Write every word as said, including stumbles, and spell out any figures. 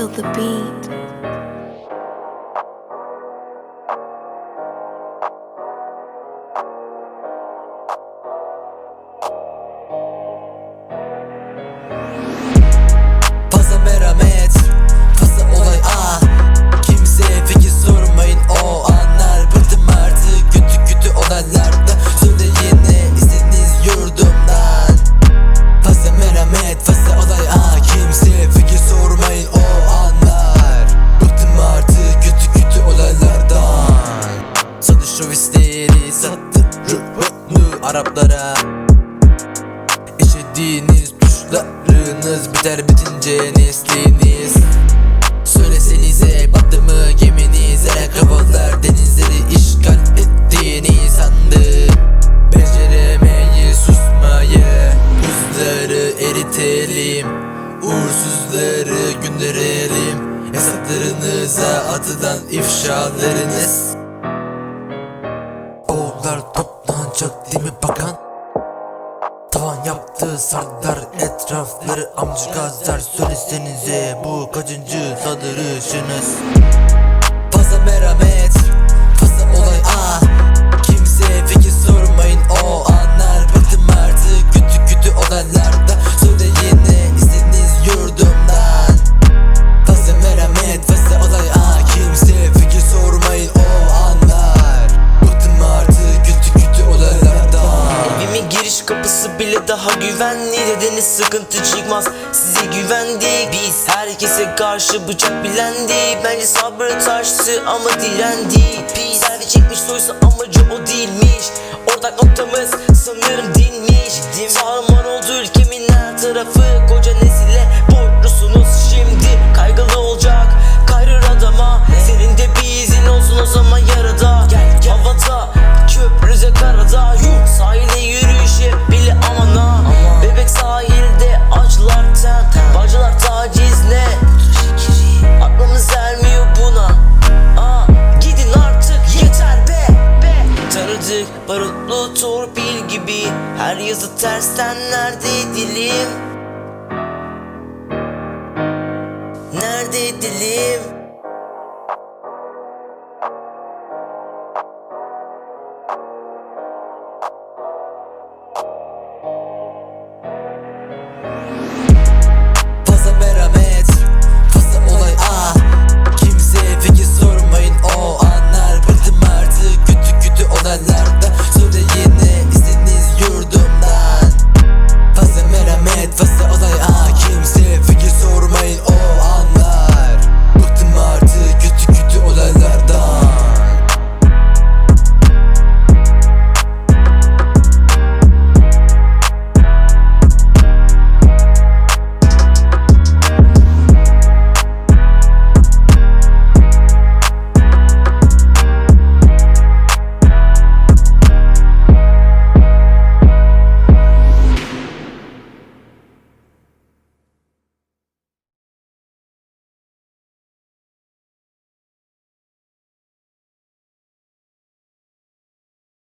feel the beat. Fazla merhamet, fazla olay ah. Kimseye fikir sormayın, o anlar. Bıktım artık kötü kötü olaylarda. Söyleyin ne istediğiniz yurdumdan. Fazla merhamet, fazla olay ah. Kimseye fikir sormayın, o anlar. Bıktım artık kötü kötü olaylardan. Sadı şovistleri sattı ruhunu Araplara. İşediğiniz tuşlarınız biter bitince nesliniz. Söylesenize battı mı geminiz? Kafalar denizleri işgal ettiğini sandı. Beceremeyi susmayı, buzları eritelim, uğursuzları gönderelim. Hesaplarınıza atılan ifşalarınız. Oğullar toplanacak değil mi bakan? Tavan yaptı sardar etrafları amcı gazlar. Söylesenize bu kaçıncı saldırışınız? Fazla merhamet, fazla olay ah. Kimseye fikir sormayın, o anlar. Bıktım artık kötü kötü olaylarda. Söyleyin ne istediğiniz yurdumdan. Fazla merhamet, fazla olay ah. Kimseye fikir sormayın, o anlar. Bıktım artık kötü kötü olaylardan. Evimin giriş kapısı bile daha güvenli. Dediniz sıkıntı çıkmaz, size güvendik. Biz herkese karşı bıçak bilendi. Bence sabrı taştı ama direndi. Selvi çekmiş soysa amacı o değilmiş. Ortak noktamız sanırım dinmiş. Sarman oldu ülkemin her tarafı. Koca nesile borçlusunuz şimdi. Kaygılı olacak kayrır adama. Senin de bir izin olsun o zaman yarada. Havada köprüze karada. Yuh sahile yürüyüşe bile aman ha. Bebek sahilde acılar ten. Bacılar taciz ne? Aklımız ermiyor buna. Aa, gidin artık yeter be, be. Tanıdık barutlu torpil gibi. Her yazı tersten nerede dilim? Nerede dilim?